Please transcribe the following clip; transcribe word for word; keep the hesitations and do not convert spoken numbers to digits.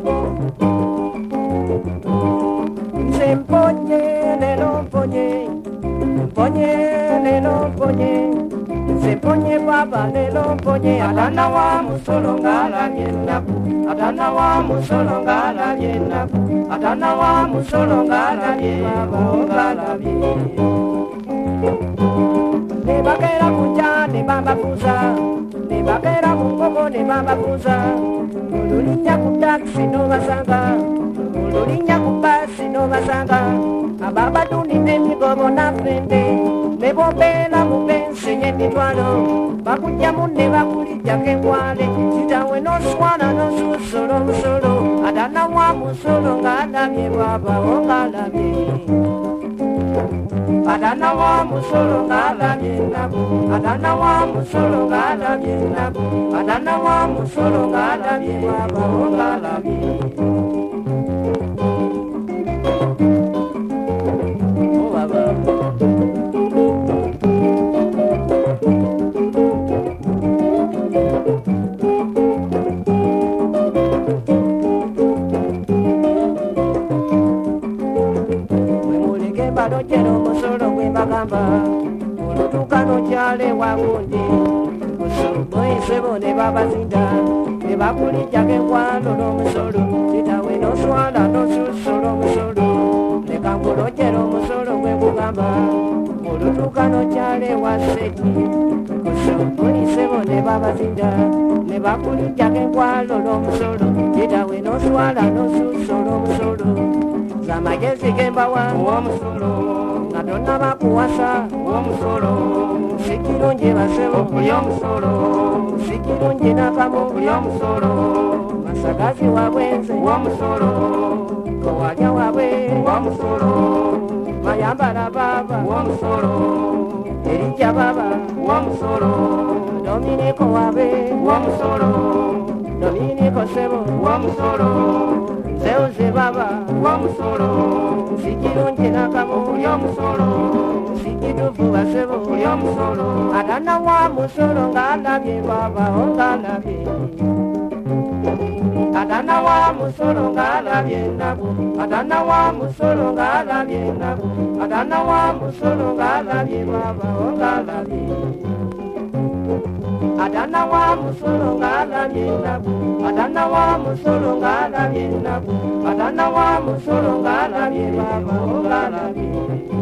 Se mponye lelo mponye, mponye lelo mponye, se mponye baba lelo mponye. Adana wa musolo ngala byenaku, adana wa musolo ngala byenaku, adana wa musolo ngala bye baba ngala bye. Ne bakera kuja ne baba kuza, ne bakera mukoko ne baba kuza. Ululinya kutaksi no basanga, ululinya kubasi no basanga. Ababa duni ne migobo na frente, ne bombela mupensi nye mitwalo. Bakuja mune bakulija kengwale, sitawe no swana no susolo musolo. Adana wa musolo ngala bye baba ngala bye. Adana wa musolo ngala byenaku, adana wa musolo ngala byenaku, adana wa musolo ngala bye baba ngala bye. Oh baba. Bado quiero musolo kwe bagamba, olutukano chale wagundi. Musolo boy sebo ne baba zinda, ne bakuli jake kwalo no musolo. Sitawe no swala no susolo musolo. Ne kangulo quiero musolo kwe bagamba, olutukano chale waseti. Musolo boy sebo ne baba zinda, ne bakuli jake kwalo no musolo. Sitawe no swala no susolo musolo. Zamagezi kembawa uwo musolo, nadonna bakuwasa uwo musolo. Sikirungi basebo uyo musolo, sikirungi nakamu uyo musolo. Masagazi wabwenze uwo musolo, kowalya wabwe uwo musolo. Mayambala baba uwo musolo, erija baba uwo musolo. Dominiko wabe uwo musolo, Dominiko sebo uwo musolo. Zeuze baba uwo musolo, sikirungi nakamu uyo musolo. Sikitufu basebo uyo musolo. Adana wa musolo ngala bye baba ngala bye. Adana wa musolo ngala bye naku, adana wa musolo ngala bye naku, adana wa musolo ngala bye baba ngala bye. Adana wa musolo ngala bye naku, adana wa musolo ngala bye naku, adana wa musolo ngala bye baba ngala bye.